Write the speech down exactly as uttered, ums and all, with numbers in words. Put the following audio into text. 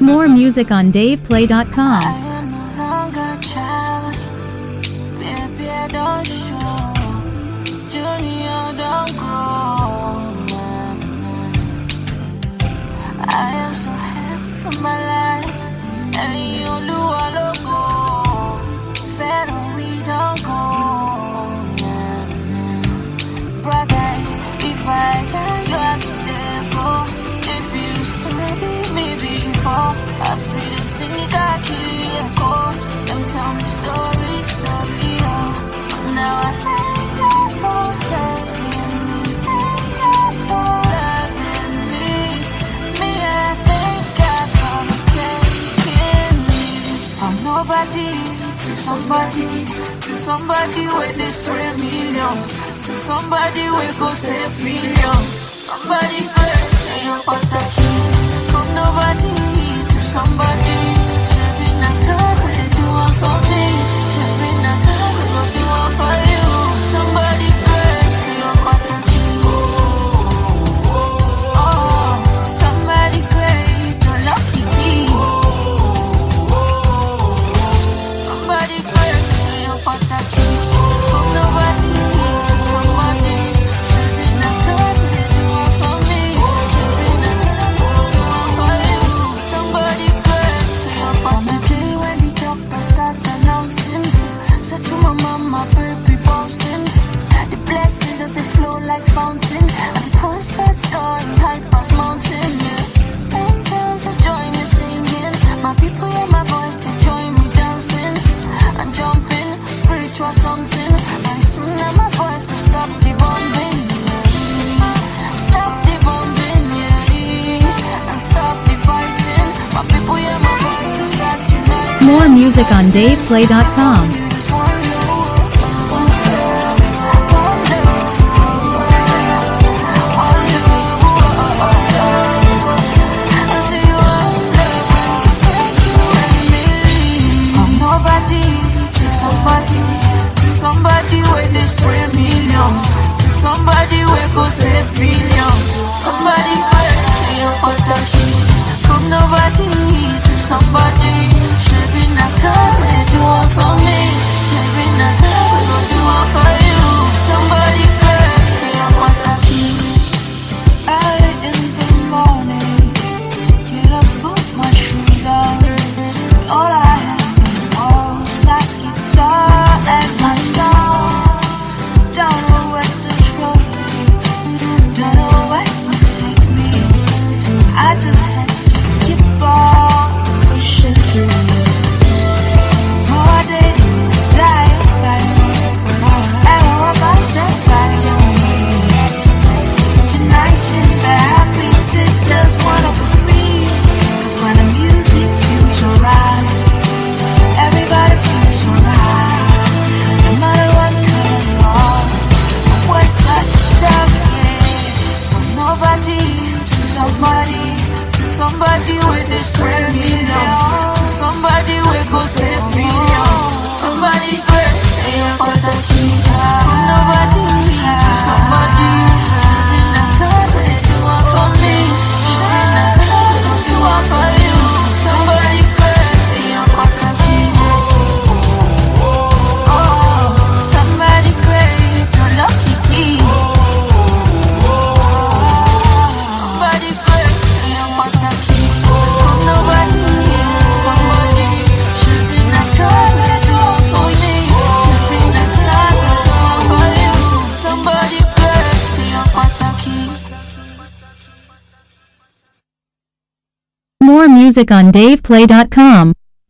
More music on dave play dot com. I am no longer a child. Baby, I don't show. Junior, don't grow. I am so happy for my life. And you do all go. Fair we don't go. Brother, if I can, you are so therefore. If you study me before, I swear to sing it, I kill you, go. Them tell me story, story, oh. But now I thank God for saving me. Thank God for loving me. Me, I thank God for taking me. From nobody to somebody, to somebody where they spray millions, to somebody where go save millions. Somebody great, say you're pataki. From nobody to somebody, sharing a car, what they do one for me. Sharing a car, what they do one for you. Somebody great, say you're pataki. Oh, oh, oh, somebody great, you're lucky me. Somebody great, say you're pataki. From nobody to somebody, sharing a car, what they do one for me. Sharing a car, what they do one for you. Somebody great, say you're pataki. On the day when the doctor starts announcing, said to my mama, baby bouncing. The blessings just they flow like fountain, and the prospect story high past mountain. Yeah. Angels are join me singing, my people hear my voice, they join me dancing and jumping, spiritual something. And soon now my voice will stop the bombing, yeah. Stop the bombing, yeah, and stop the fighting. My people hear my voice, they start uniting. More music on dave play dot com. Somebody where they spray millions, to somebody where go save billions. Somebody where say you're pataki. From nobody to somebody, sharing a car, what they do one for me. Sharing a car, what they do one for you. Somebody where say you're pataki. Early in the morning, get up, put my shoes on. All I have was that guitar and my song. Don't know where the road leads, don't know where it will take me. I just had to keep on pushing through. More days die by me, and all of myself by me. Tonight is the happy to just wanna be free. 'Cause when the music feels so right, everybody feels so right. No matter what comes along, what touchdown is. From nobody to somebody, to somebody with this spray millions, to somebody with go save millions. Somebody great, say you're pataki. From nobody to somebody, sharing a car, what they do one for me. Sharing a car, what they do one for you. Somebody great, say you're pataki. Oh, somebody great, you're lucky key. Somebody great, say you're pataki. From nobody to somebody, sharing a car, what they do one for me. Sharing a car, what they do one for you. Somebody great, say you're pataki. More music on dave play dot com.